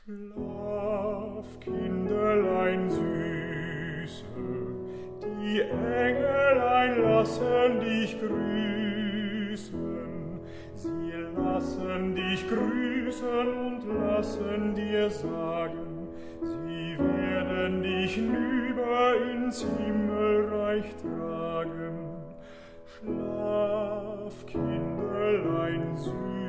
Schlaf, Kinderlein Süße, die Engelein lassen dich grüßen. Sie lassen dich grüßen und lassen dir sagen, sie werden dich nüber ins Himmelreich tragen. Schlaf, Kinderlein Süße.